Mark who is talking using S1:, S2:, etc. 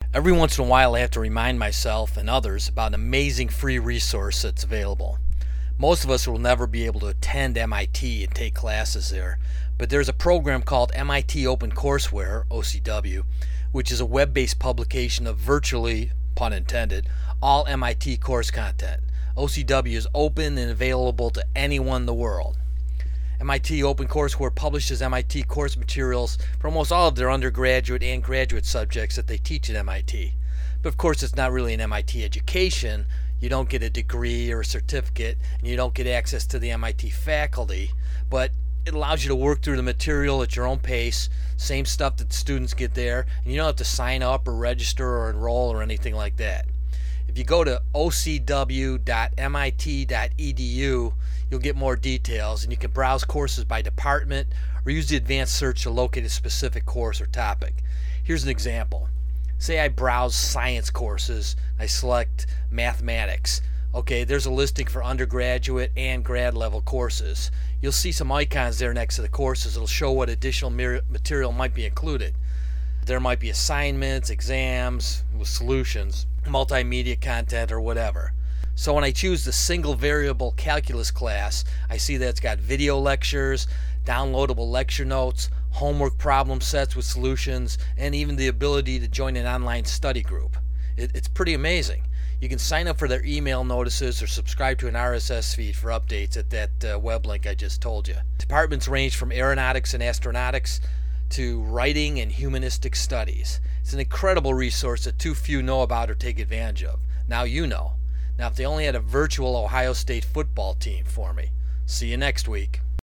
S1: Every once in a while, I have to remind myself and others about an amazing free resource that's available. Most of us will never be able to attend MIT and take classes there, but there's a program called MIT OpenCourseware, OCW, which is a web-based publication of virtually, pun intended, all MIT course content. OCW is open and available to anyone in the world. MIT OpenCourseware publishes MIT course materials for almost all of their undergraduate and graduate subjects that they teach at MIT. But of course, it's not really an MIT education. You don't get a degree or a certificate, and you don't get access to the MIT faculty, but it allows you to work through the material at your own pace, same stuff that students get there, and you don't have to sign up or register or enroll or anything like that. If you go to ocw.mit.edu, you'll get more details, and you can browse courses by department or use the advanced search to locate a specific course or topic. Here's an example. Say I browse science courses, I select mathematics. Okay, there's a listing for undergraduate and grad level courses. You'll see some icons there next to the courses. It'll show what additional material might be included. There might be assignments, exams with solutions, multimedia content, or whatever. So when I choose the single variable calculus class, I see that it's got video lectures, downloadable lecture notes, homework problem sets with solutions, and even the ability to join an online study group. It's pretty amazing. You can sign up for their email notices or subscribe to an RSS feed for updates at that web link I just told you. Departments range from aeronautics and astronautics to writing and humanistic studies. It's an incredible resource that too few know about or take advantage of. Now you know. Now if they only had a virtual Ohio State football team for me. See you next week.